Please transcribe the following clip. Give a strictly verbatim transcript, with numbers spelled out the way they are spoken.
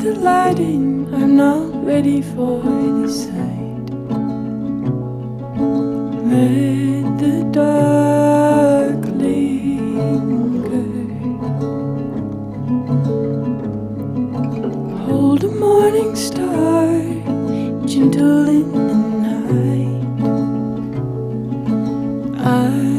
the lighting, I'm not ready for the sight. Let the dark linger. Hold a morning star, gentle in the night. I